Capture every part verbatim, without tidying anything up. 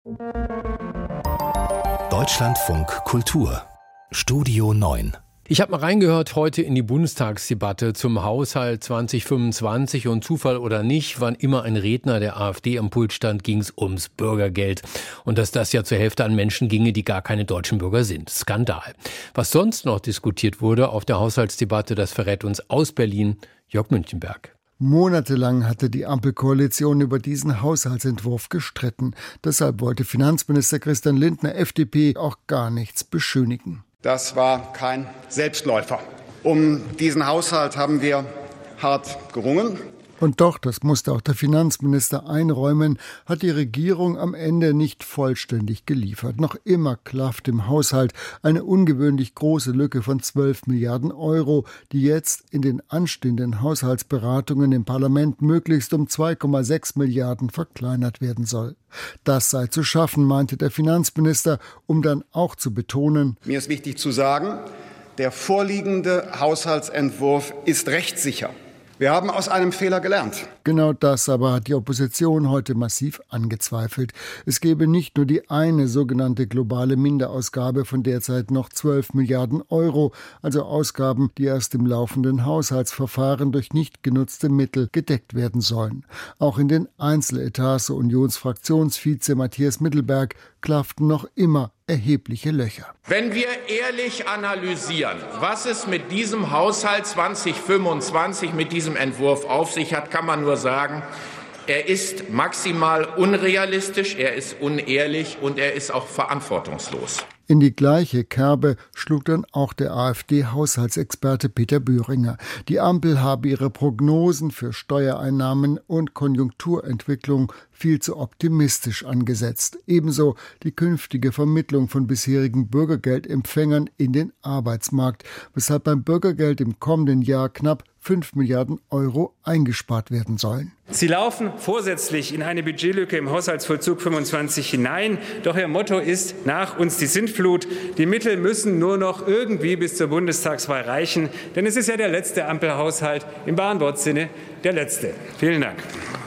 Deutschlandfunk Kultur Studio neun. Ich habe mal reingehört heute in die Bundestagsdebatte zum Haushalt zwanzig fünfundzwanzig und Zufall oder nicht, wann immer ein Redner der AfD am Pult stand, ging es ums Bürgergeld. Und dass das ja zur Hälfte an Menschen ginge, die gar keine deutschen Bürger sind. Skandal. Was sonst noch diskutiert wurde auf der Haushaltsdebatte, das verrät uns aus Berlin Jörg Münchenberg. Monatelang hatte die Ampelkoalition über diesen Haushaltsentwurf gestritten. Deshalb wollte Finanzminister Christian Lindner, F D P, auch gar nichts beschönigen. Das war kein Selbstläufer. Um diesen Haushalt haben wir hart gerungen. Und doch, das musste auch der Finanzminister einräumen, hat die Regierung am Ende nicht vollständig geliefert. Noch immer klafft im Haushalt eine ungewöhnlich große Lücke von zwölf Milliarden Euro, die jetzt in den anstehenden Haushaltsberatungen im Parlament möglichst um zwei Komma sechs Milliarden verkleinert werden soll. Das sei zu schaffen, meinte der Finanzminister, um dann auch zu betonen: Mir ist wichtig zu sagen, der vorliegende Haushaltsentwurf ist rechtssicher. Wir haben aus einem Fehler gelernt. Genau das aber hat die Opposition heute massiv angezweifelt. Es gebe nicht nur die eine sogenannte globale Minderausgabe von derzeit noch zwölf Milliarden Euro, also Ausgaben, die erst im laufenden Haushaltsverfahren durch nicht genutzte Mittel gedeckt werden sollen. Auch in den Einzeletats, so Unionsfraktionsvize Matthias Mittelberg, klafften noch immer erhebliche Löcher. Wenn wir ehrlich analysieren, was es mit diesem Haushalt zwanzig fünfundzwanzig, mit diesem Entwurf auf sich hat, kann man nur sagen, er ist maximal unrealistisch, er ist unehrlich und er ist auch verantwortungslos. In die gleiche Kerbe schlug dann auch der AfD-Haushaltsexperte Peter Bühringer. Die Ampel habe ihre Prognosen für Steuereinnahmen und Konjunkturentwicklung viel zu optimistisch angesetzt. Ebenso die künftige Vermittlung von bisherigen Bürgergeldempfängern in den Arbeitsmarkt, weshalb beim Bürgergeld im kommenden Jahr knapp fünf Milliarden Euro eingespart werden sollen. Sie laufen vorsätzlich in eine Budgetlücke im Haushaltsvollzug fünfundzwanzig hinein. Doch Ihr Motto ist: nach uns die Sintflut. Die Mittel müssen nur noch irgendwie bis zur Bundestagswahl reichen. Denn es ist ja der letzte Ampelhaushalt, im wahren Wortsinne der letzte. Vielen Dank.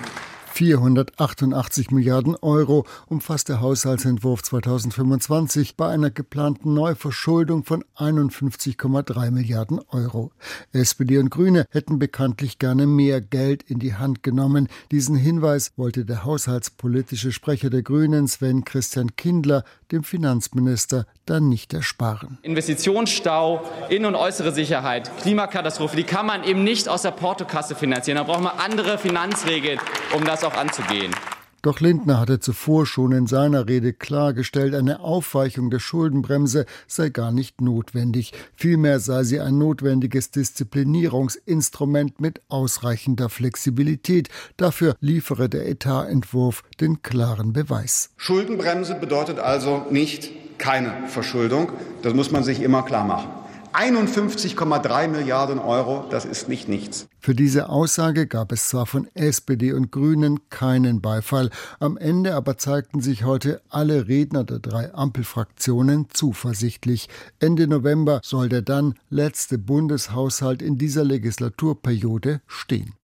vierhundertachtundachtzig Milliarden Euro umfasst der Haushaltsentwurf zweitausendfünfundzwanzig bei einer geplanten Neuverschuldung von einundfünfzig Komma drei Milliarden Euro. S P D und Grüne hätten bekanntlich gerne mehr Geld in die Hand genommen. Diesen Hinweis wollte der haushaltspolitische Sprecher der Grünen, Sven Christian Kindler, dem Finanzminister dann nicht ersparen. Investitionsstau, Innen- und äußere Sicherheit, Klimakatastrophe, die kann man eben nicht aus der Portokasse finanzieren. Da braucht man andere Finanzregeln, um das auch anzugehen. Doch Lindner hatte zuvor schon in seiner Rede klargestellt, eine Aufweichung der Schuldenbremse sei gar nicht notwendig. Vielmehr sei sie ein notwendiges Disziplinierungsinstrument mit ausreichender Flexibilität. Dafür liefere der Etatentwurf den klaren Beweis. Schuldenbremse bedeutet also nicht keine Verschuldung. Das muss man sich immer klar machen. einundfünfzig Komma drei Milliarden Euro, das ist nicht nichts. Für diese Aussage gab es zwar von S P D und Grünen keinen Beifall. Am Ende aber zeigten sich heute alle Redner der drei Ampelfraktionen zuversichtlich. Ende November soll der dann letzte Bundeshaushalt in dieser Legislaturperiode stehen.